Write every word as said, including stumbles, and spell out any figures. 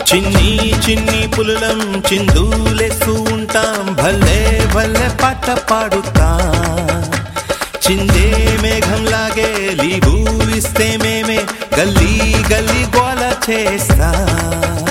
చిన్ని చిన్ని పులులం చిందులేస్తూ ఉంటాం, భలే భలే పాట పాడుతా. చిందే మేఘం లాగే లీవు ఇస్తే మేమే గల్లీ గల్లీ గోల చేస్తా.